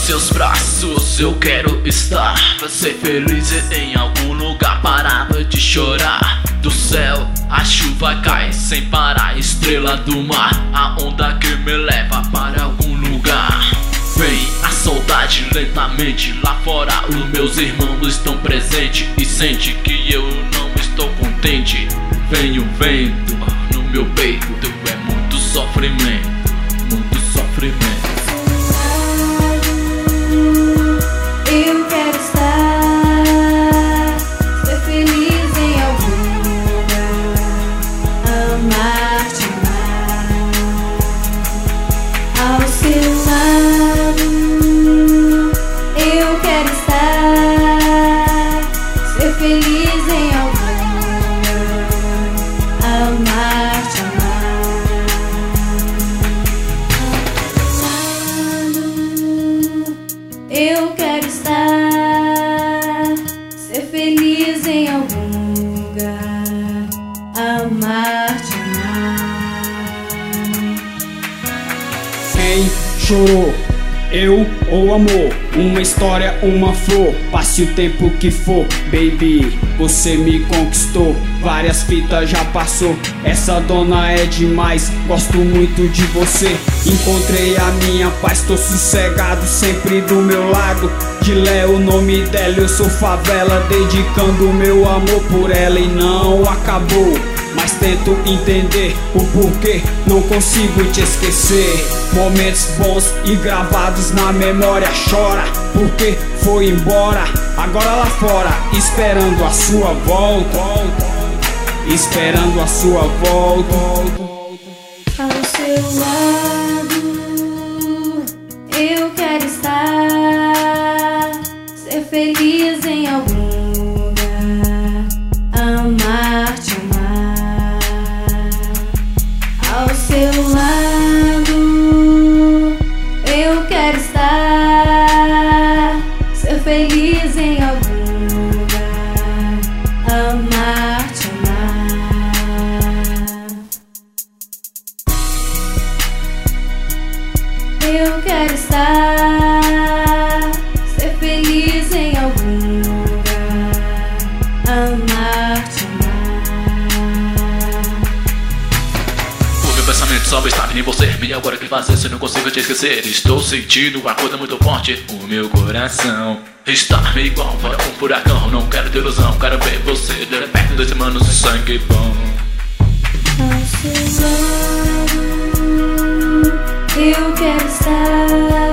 seus braços eu quero estar. Ser feliz em algum lugar, parada de chorar. Do céu a chuva cai sem parar, estrela do mar, a onda que me leva para algum lugar. Vem a saudade lentamente, lá fora os meus irmãos estão presentes e sente que eu não estou contente. Vem o vento no meu peito, é muito sofrimento, muito sofrimento. Eu quero estar, ser feliz em algum lugar, amar-te, amar. Ao seu lado, eu quero estar, ser feliz em algum lugar, amar-te, amar. Ao seu lado, eu quero estar, ser feliz em algum lugar, amar-te, amar. Quem chorou? Eu ou amor? Uma história, uma flor. Passe o tempo que for, baby, você me conquistou. Várias fitas já passou, essa dona é demais. Gosto muito de você, encontrei a minha paz. Tô sossegado, sempre do meu lado. De Léo, o nome dela, eu sou favela, dedicando meu amor por ela. E não acabou, mas tento entender o porquê, não consigo te esquecer. Momentos bons e gravados na memória. Chora porque foi embora, agora lá fora, esperando a sua volta, esperando a sua volta. Ao seu lado, eu quero estar, ser feliz em algum lugar, amar-te, amar. Ao seu lado, eu quero estar, ser feliz em algum lugar, amar-te, amar. Eu quero estar, ser feliz em algum lugar, amar-te, amar. O meu pensamento só está em você, e agora o que fazer se não consigo te esquecer? Estou sentindo uma coisa muito forte, o meu coração está igual para um furacão. Não quero ter ilusão, quero ver você de perto desse mano de sangue bom. Ao seu lado, eu quero estar,